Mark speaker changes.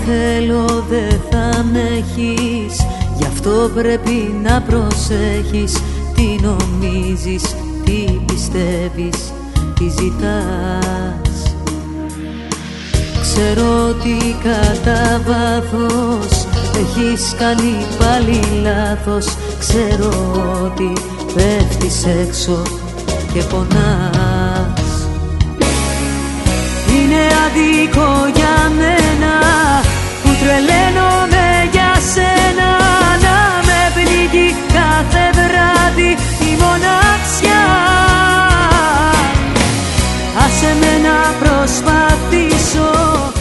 Speaker 1: θέλω δεν θα με έχεις, γι' αυτό πρέπει να προσέχεις. Τι νομίζεις, τι πιστεύεις, τι ζητάς. Ξέρω ότι κατά βάθος έχεις κάνει πάλι λάθος. Ξέρω ότι πέφτεις έξω και πονάς. Είναι αδίκο για μένα που τρελαίνομαι για σένα, να με πνίγει κάθε βράδυ η μοναξιά. Άσε με να προσπαθήσω